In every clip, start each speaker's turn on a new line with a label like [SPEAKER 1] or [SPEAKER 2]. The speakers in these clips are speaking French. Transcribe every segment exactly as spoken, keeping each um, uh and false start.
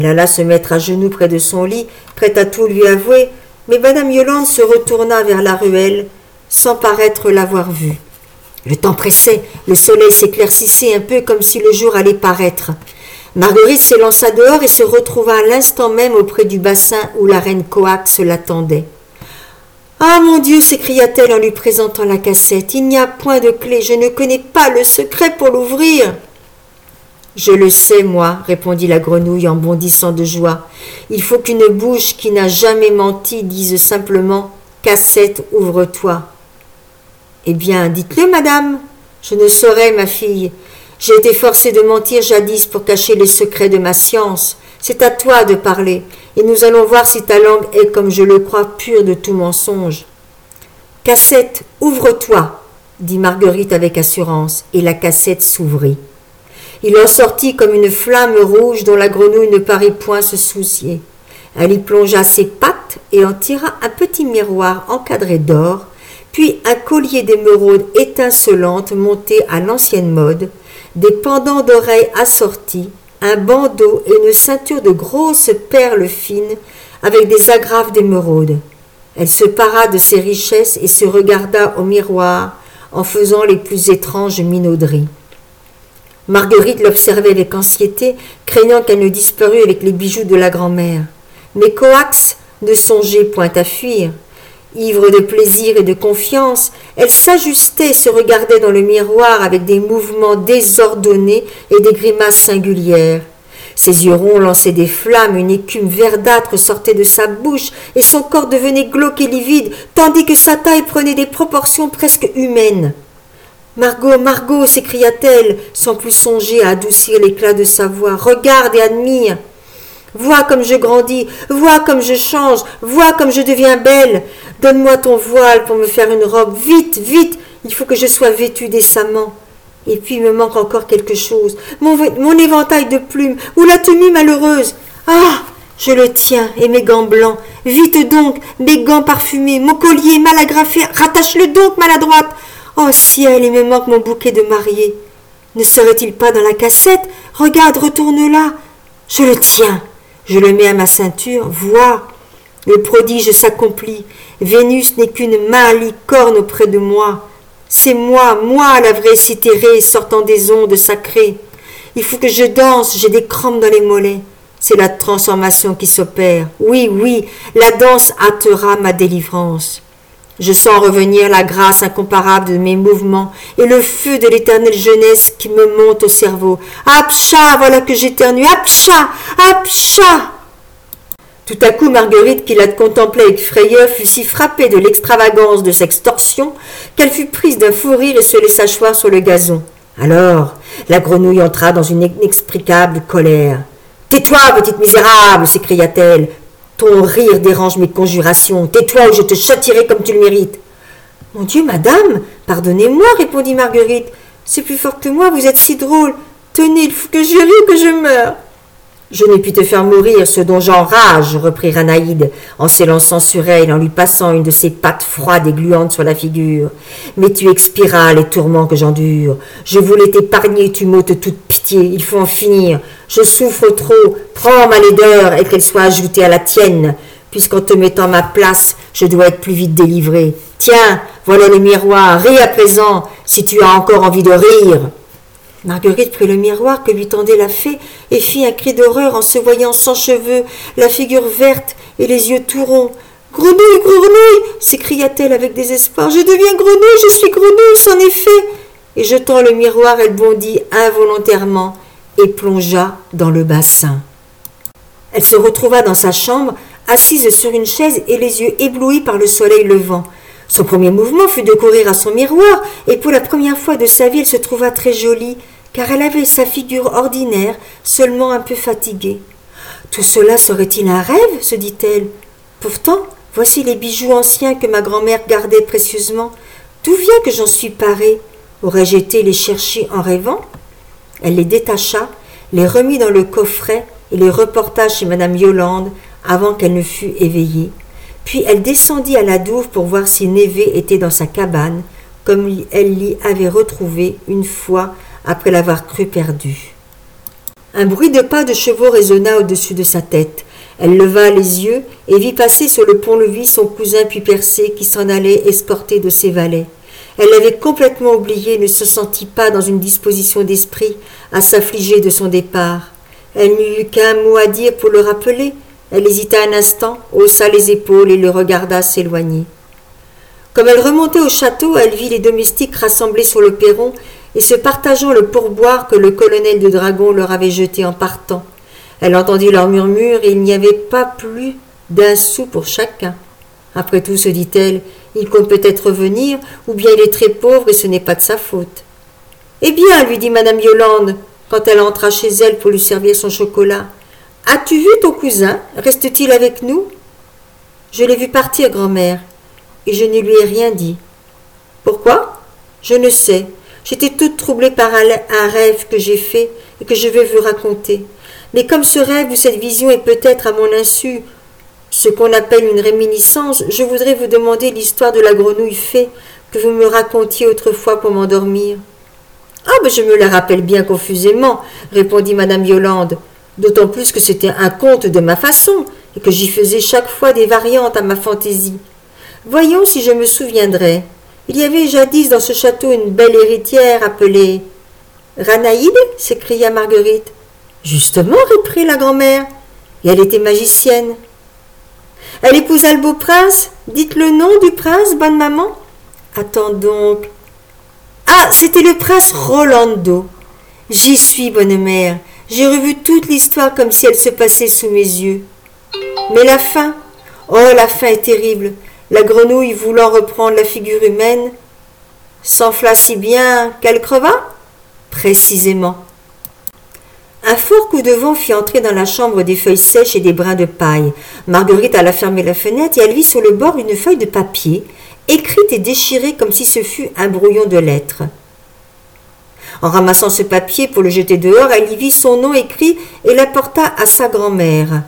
[SPEAKER 1] Elle alla se mettre à genoux près de son lit, prête à tout lui avouer, mais madame Yolande se retourna vers la ruelle, sans paraître l'avoir vue. Le temps pressait, le soleil s'éclaircissait un peu comme si le jour allait paraître. Marguerite s'élança dehors et se retrouva à l'instant même auprès du bassin où la reine Coax l'attendait. « Ah, mon Dieu !» s'écria-t-elle en lui présentant la cassette. « Il n'y a point de clé, je ne connais pas le secret pour l'ouvrir. »« Je le sais, moi, » répondit la grenouille en bondissant de joie. « Il faut qu'une bouche qui n'a jamais menti dise simplement « Cassette, ouvre-toi ». »« Eh bien, dites-le, madame. »« Je ne saurais, ma fille. J'ai été forcée de mentir jadis pour cacher les secrets de ma science. C'est à toi de parler, et nous allons voir si ta langue est, comme je le crois, pure de tout mensonge. »« Cassette, ouvre-toi » dit Marguerite avec assurance, et la cassette s'ouvrit. Il en sortit comme une flamme rouge dont la grenouille ne parut point se soucier. Elle y plongea ses pattes et en tira un petit miroir encadré d'or, puis un collier d'émeraudes étincelantes monté à l'ancienne mode, des pendants d'oreilles assortis, un bandeau et une ceinture de grosses perles fines avec des agrafes d'émeraudes. Elle se para de ses richesses et se regarda au miroir en faisant les plus étranges minauderies. Marguerite l'observait avec anxiété, craignant qu'elle ne disparût avec les bijoux de la grand-mère. Mais Coax ne songeait point à fuir. Ivre de plaisir et de confiance, elle s'ajustait et se regardait dans le miroir avec des mouvements désordonnés et des grimaces singulières. Ses yeux ronds lançaient des flammes, une écume verdâtre sortait de sa bouche et son corps devenait glauque et livide, tandis que sa taille prenait des proportions presque humaines. « Margot, Margot !» s'écria-t-elle, sans plus songer à adoucir l'éclat de sa voix. « Regarde et admire ! Vois comme je grandis, vois comme je change, vois comme je deviens belle. Donne-moi ton voile pour me faire une robe. Vite, vite, il faut que je sois vêtue décemment. Et puis il me manque encore quelque chose. Mon, mon éventail de plumes ou la tenue malheureuse. Ah, je le tiens, et mes gants blancs. Vite donc, mes gants parfumés, mon collier mal agrafé. Rattache-le donc, maladroite. Oh ciel, il me manque mon bouquet de mariée. Ne serait-il pas dans la cassette? Regarde, retourne-la. Je le tiens. Je le mets à ma ceinture, vois, le prodige s'accomplit. Vénus n'est qu'une malicorne auprès de moi. C'est moi, moi la vraie cétérée sortant des ondes sacrées. Il faut que je danse, j'ai des crampes dans les mollets. C'est la transformation qui s'opère. Oui, oui, la danse hâtera ma délivrance. Je sens revenir la grâce incomparable de mes mouvements et le feu de l'éternelle jeunesse qui me monte au cerveau. Apcha, voilà que j'éternue. Apcha, apcha. Tout à coup, Marguerite, qui la contemplait avec frayeur, fut si frappée de l'extravagance de cette extorsion qu'elle fut prise d'un fou rire et se laissa choir sur le gazon. Alors, la grenouille entra dans une inexplicable colère. « Tais-toi, petite misérable !» s'écria-t-elle. Ton rire dérange mes conjurations. Tais-toi ou je te châtierai comme tu le mérites. « Mon Dieu, madame, pardonnez-moi, répondit Marguerite. C'est plus fort que moi, vous êtes si drôle. Tenez, il faut que je rie ou que je meure. » Je n'ai pu te faire mourir, ce dont j'enrage, reprit Ranaïde, en s'élançant sur elle, en lui passant une de ses pattes froides et gluantes sur la figure. Mais tu expiras les tourments que j'endure. Je voulais t'épargner, tu m'ôtes toute pitié. Il faut en finir. Je souffre trop. Prends ma laideur et qu'elle soit ajoutée à la tienne. Puisqu'en te mettant à ma place, je dois être plus vite délivrée. Tiens, voilà le miroir. Ris à présent, si tu as encore envie de rire. Marguerite prit le miroir que lui tendait la fée et fit un cri d'horreur en se voyant sans cheveux, la figure verte et les yeux tout ronds. « Grenouille, grenouille !» s'écria-t-elle avec désespoir. « Je deviens grenouille, je suis grenouille, c'en est fait !» Et jetant le miroir, elle bondit involontairement et plongea dans le bassin. Elle se retrouva dans sa chambre, assise sur une chaise et les yeux éblouis par le soleil levant. Son premier mouvement fut de courir à son miroir, et pour la première fois de sa vie, elle se trouva très jolie, car elle avait sa figure ordinaire, seulement un peu fatiguée. Tout cela serait-il un rêve, se dit-elle. Pourtant, voici les bijoux anciens que ma grand-mère gardait précieusement. D'où vient que j'en suis parée? Aurais-je été les chercher en rêvant? Elle les détacha, les remit dans le coffret et les reporta chez madame Yolande avant qu'elle ne fût éveillée. Puis elle descendit à la douve pour voir si Névé était dans sa cabane, comme elle l'y avait retrouvé une fois après l'avoir cru perdue. Un bruit de pas de chevaux résonna au-dessus de sa tête. Elle leva les yeux et vit passer sur le pont-levis son cousin Puy-Percé qui s'en allait escorté de ses valets. Elle l'avait complètement oublié et ne se sentit pas dans une disposition d'esprit à s'affliger de son départ. Elle n'eut qu'un mot à dire pour le rappeler. Elle hésita un instant, haussa les épaules et le regarda s'éloigner. Comme elle remontait au château, elle vit les domestiques rassemblés sur le perron et se partageant le pourboire que le colonel de dragons leur avait jeté en partant. Elle entendit leurs murmures et il n'y avait pas plus d'un sou pour chacun. Après tout, se dit-elle, il compte peut-être revenir, ou bien il est très pauvre et ce n'est pas de sa faute. « Eh bien, lui dit madame Yolande, quand elle entra chez elle pour lui servir son chocolat, « as-tu vu ton cousin? Reste-t-il avec nous ?»« Je l'ai vu partir, grand-mère, et je ne lui ai rien dit. »« Pourquoi ? » ?»« Je ne sais. J'étais toute troublée par un rêve que j'ai fait et que je vais vous raconter. Mais comme ce rêve ou cette vision est peut-être à mon insu ce qu'on appelle une réminiscence, je voudrais vous demander l'histoire de la grenouille fée que vous me racontiez autrefois pour m'endormir. »« Ah, ben je me la rappelle bien confusément, » répondit madame Yolande, d'autant plus que c'était un conte de ma façon et que j'y faisais chaque fois des variantes à ma fantaisie. Voyons si je me souviendrai. Il y avait jadis dans ce château une belle héritière appelée... « Ranaïde » s'écria Marguerite. « Justement, reprit la grand-mère, et elle était magicienne. »« Elle épousa le beau prince. Dites le nom du prince, bonne maman. »« Attends donc. »« Ah, c'était le prince Rolando. J'y suis, bonne mère. J'ai revu toute l'histoire comme si elle se passait sous mes yeux. Mais la fin, oh, la fin est terrible. La grenouille, voulant reprendre la figure humaine, s'enfla si bien qu'elle creva. Précisément. Un fort coup de vent fit entrer dans la chambre des feuilles sèches et des brins de paille. Marguerite alla fermer la fenêtre et elle vit sur le bord une feuille de papier, écrite et déchirée comme si ce fût un brouillon de lettres. En ramassant ce papier pour le jeter dehors, elle y vit son nom écrit et l'apporta à sa grand-mère.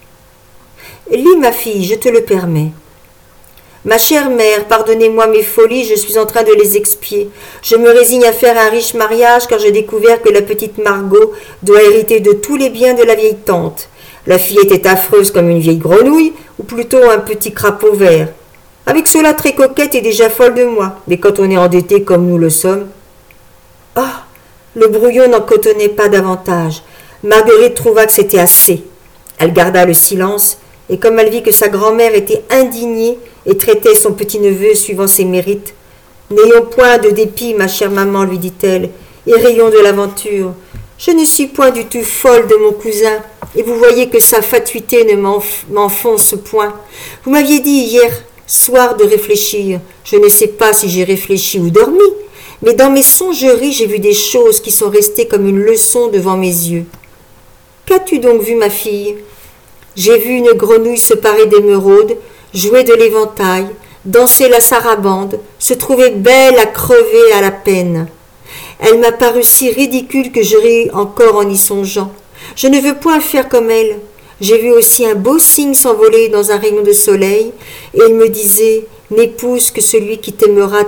[SPEAKER 1] « Lis, ma fille, je te le permets. » Ma chère mère, pardonnez-moi mes folies, je suis en train de les expier. Je me résigne à faire un riche mariage car j'ai découvert que la petite Margot doit hériter de tous les biens de la vieille tante. La fille était affreuse comme une vieille grenouille, ou plutôt un petit crapaud vert. Avec cela très coquette et déjà folle de moi, mais quand on est endetté comme nous le sommes... Ah, le brouillon n'en cotonnait pas davantage. Marguerite trouva que c'était assez. Elle garda le silence, et comme elle vit que sa grand-mère était indignée et traitait son petit-neveu suivant ses mérites, « N'ayons point de dépit, ma chère maman, lui dit-elle, et rayons de l'aventure. Je ne suis point du tout folle de mon cousin, et vous voyez que sa fatuité ne m'enf- m'enfonce point. Vous m'aviez dit hier soir de réfléchir. Je ne sais pas si j'ai réfléchi ou dormi, mais dans mes songeries, j'ai vu des choses qui sont restées comme une leçon devant mes yeux. Qu'as-tu donc vu, ma fille ? J'ai vu une grenouille se parer d'émeraude, jouer de l'éventail, danser la sarabande, se trouver belle à crever à la peine. Elle m'a paru si ridicule que je ris encore en y songeant. Je ne veux point faire comme elle. J'ai vu aussi un beau cygne s'envoler dans un rayon de soleil, et il me disait « N'épouse que celui qui t'aimera